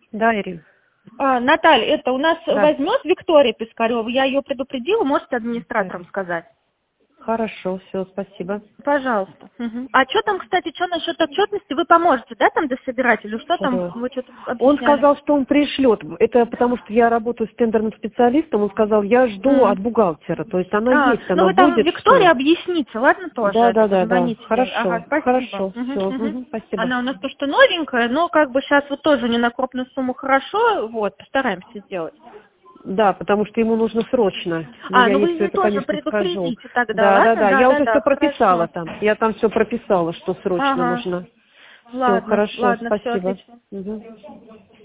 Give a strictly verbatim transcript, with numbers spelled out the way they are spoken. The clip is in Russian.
Да, Ирина. А, Наталья, это у нас Да. возьмет Виктория Пискарева, я ее предупредила, можете администраторам сказать? Хорошо, все, спасибо. Пожалуйста. Мгм. А что там, кстати, что насчет отчетности, вы поможете, да, там дособирать, или что там, Да. вы что-то Он объясняли? сказал, что он пришлет. Это потому что я работаю с тендерным специалистом. Он сказал, я жду М. от бухгалтера. То есть она А, есть, ну она вы там будет, Виктории что? объясните, ладно, тоже, Да, да, это да, да. позвоните ей. Ага, Хорошо, спасибо. хорошо, Мгм, все. мгм. Спасибо. Она у нас то, что новенькая, но как бы сейчас вот тоже не на крупную сумму хорошо, вот, постараемся сделать. Да, потому что ему нужно срочно. Но А, я ну вы ей все ее это, тоже конечно, скажу. предупредите тогда, Да, да, ладно? да. Да, Я да, уже да, все прописала хорошо. там. Я там все прописала, что срочно Ага, нужно. Все, ладно, хорошо, ладно, все спасибо. отлично. Мгм.